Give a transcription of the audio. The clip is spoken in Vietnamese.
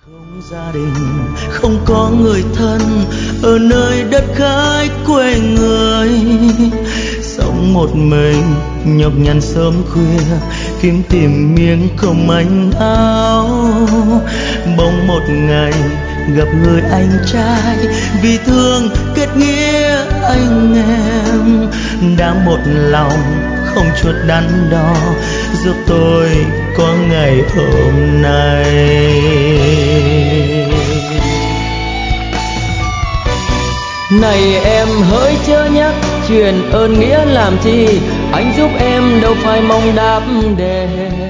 Không gia đình, không có người thân ở nơi đất khách quê người, sống một mình nhọc nhằn sớm khuya kiếm tìm miếng cơm manh áo. Bỗng một ngày gặp người anh trai, vì thương kết nghĩa anh em, đã một lòng không chút đắn đo giúp tôi có ngày hôm nay. Này em hỡi chớ nhắc chuyện ơn nghĩa làm chi, anh giúp em đâu phải mong đáp đền.